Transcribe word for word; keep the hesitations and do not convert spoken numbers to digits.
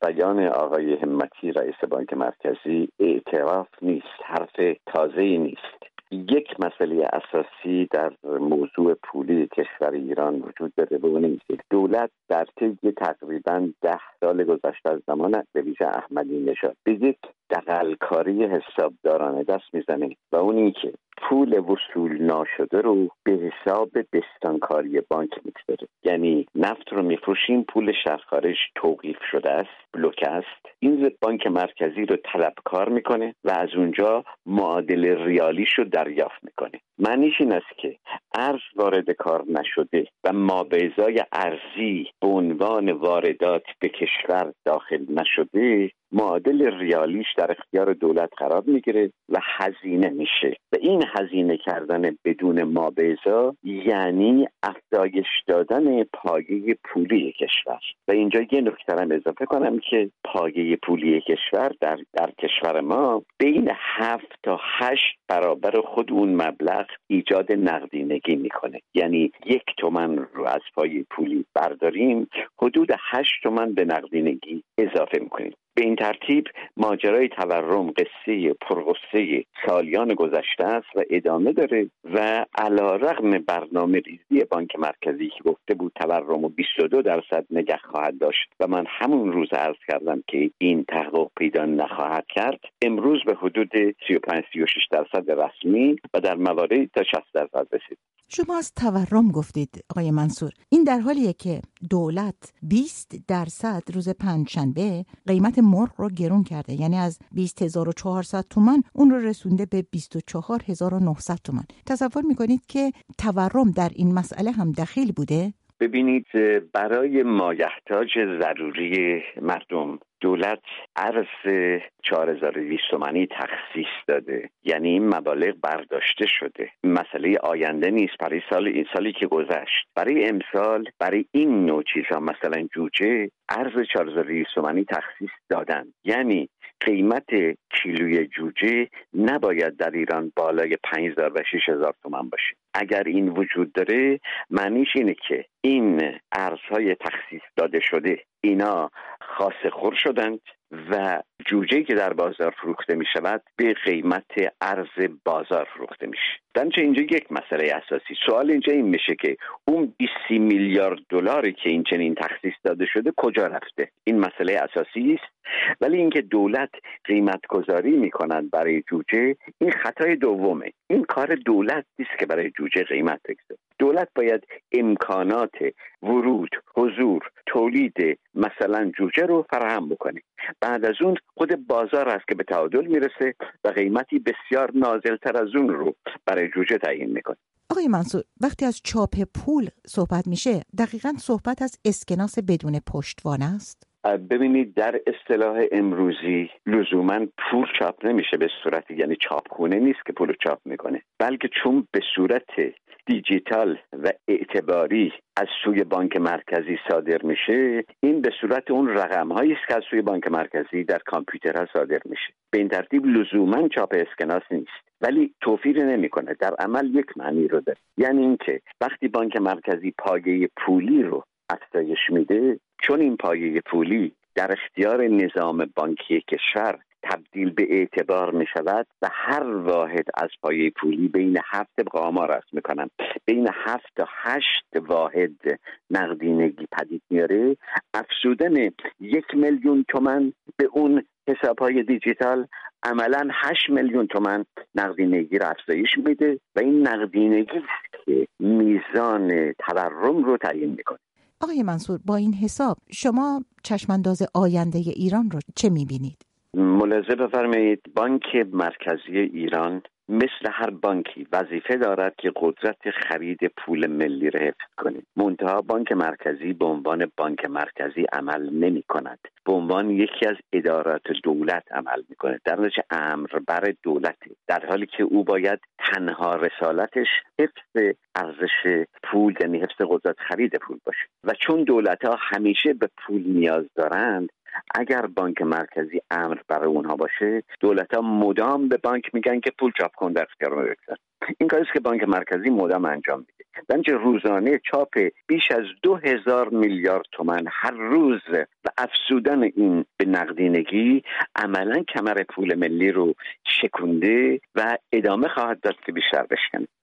بیان آقای همتی رئیس بانک مرکزی اعتراف نیست، حرف تازه‌ای نیست. یک مسئله اساسی در موضوع پولی کشور ایران وجود داره و اون اینه که دولت در طی تقریباً ده سال گذشته از زمان به ویژه احمدی نژاد به یک دغل‌کاری حسابدارانه دست میزنه و اون این که پول وصول ناشده رو به حساب بستانکاری بانک میگذاره. یعنی نفت رو میفروشیم، پول خارج توقیف شده است، بلوک است، این بانک مرکزی رو طلبکار میکنه و از اونجا معادل ریالیش رو دریافت میکنه. معنیش این است که ارز وارد کار نشده و مابعضای ارزی به عنوان واردات به کشور داخل نشده، معادل ریالیش در اختیار دولت قرار میگیره و هزینه میشه و این هزینه کردن بدون مابعضا یعنی افزایش دادن پایه پولی کشور. و اینجا یه نکته هم اضافه کنم که پایه پولی کشور در در کشور ما بین هفت تا هشت برابر خود اون مبلغ ایجاد نقدینگی میکنه. یعنی یک تومن رو از پایه پولی برداریم، حدود هشت تومن به نقدینگی اضافه میکنیم. به این ترتیب ماجرای تورم قصه پرغصه سالیان گذشته است و ادامه داره و علیرغم برنامه ریزی بانک مرکزی که گفته بود تورم رو بیست و دو درصد نگه خواهد داشت و من همون روز عرض کردم که این تحقق پیدا نخواهد کرد، امروز به حدود سی و پنج سی و شش درصد رسمی و در مواردی تا شصت درصد رسید. شما از تورم گفتید آقای منصور. این در حالیه که دولت بیست درصد روز پنجشنبه قیمت مرغ رو گرون کرده، یعنی از بیست هزار و چهارصد تومان اون رو رسونده به بیست و چهار هزار و نهصد تومان. تصور میکنید که تورم در این مسئله هم دخیل بوده؟ ببینید، برای مایحتاج ضروری مردم دولت ارز چهار هزار و دویست تومانی تخصیص داده، یعنی این مبالغ برداشته شده. مسئله آینده نیست، برای سال این سالی که گذشت. برای امسال برای این نوع چیزها مثلا جوجه ارز چهار هزار و دویست تومانی تخصیص دادن، یعنی قیمت کیلوی جوجه نباید در ایران بالای پنج هزار و شش هزار تومان باشه. اگر این وجود داره معنیش اینه که این ارزهای تخصیص داده شده اینا خاصه خور شدند و جوجه که در بازار فروخته می شود به قیمت ارز بازار فروخته میشه. در اینجا یک مسئله اساسی سوال اینجا این میشه که اون بیست میلیارد دلاری که این چنین تخصیص داده شده کجا رفته؟ این مسئله اساسی است. ولی اینکه دولت قیمت گذاری میکنند برای جوجه، این خطای دومه. این کار دولت نیست که برای جوجه قیمت بگذاره. دولت باید امکانات ورود، حضور، تولید مثلا جوجه رو فراهم بکنه. بعد از اون خود بازار است که به تعادل میرسه و قیمتی بسیار نازلتر از اون رو برای جوجه تعیین میکنه. آقای منصور، وقتی از چاپ پول صحبت میشه دقیقاً صحبت از اسکناس بدون پشتوانه است؟ ببینید، در اصطلاح امروزی لزوما پول چاپ نمیشه به صورت، یعنی چاپخونه نیست که پول چاپ میکنه، بلکه چون به صورت دیجیتال و اعتباری از سوی بانک مرکزی صادر میشه، این به صورت اون رقم‌هایی است که از سوی بانک مرکزی در کامپیوترها صادر میشه. به این ترتیب لزوما چاپ اسکناس نیست، ولی توفیر نمیکنه. در عمل یک معنی رو داره، یعنی اینکه وقتی بانک مرکزی پایه پولی رو افزایش میده، چون این پایه پولی در اختیار نظام بانکی کشور تبدیل به اعتبار می شود و هر واحد از پایه پولی بین هفت آمار است میکنم بین هفت تا هشت واحد نقدینگی پدید میاره، افزودن یک میلیون تومان به اون حسابهای دیجیتال عملاً هشت میلیون تومان نقدینگی را افزایش میده و این نقدینگی که میزان تورم رو تعیین میکنه. آقای منصور، با این حساب شما چشمانداز آینده ایران رو چه میبینید؟ ملاحظه بفرمایید، بانک مرکزی ایران مثل هر بانکی وظیفه دارد که قدرت خرید پول ملی را حفظ کنه. منتها بانک مرکزی به عنوان بانک مرکزی عمل نمی کند، به عنوان یکی از ادارات دولت عمل می کند، در نتیجه امر بر دولت، در حالی که او باید تنها رسالتش حفظ ارزش پول، یعنی حفظ قدرت خرید پول باشه. و چون دولت ها همیشه به پول نیاز دارند، اگر بانک مرکزی امر برای اونها باشه، دولت‌ها مدام به بانک میگن که پول چاپ کن در اختیار ما بگذار. این کاریست که بانک مرکزی مدام انجام میده. بنج روزانه چاپ بیش از دو هزار میلیارد تومان هر روز و افزودن این به نقدینگی عملا کمر پول ملی رو شکونده و ادامه خواهد داد که بیشتر بشکنه.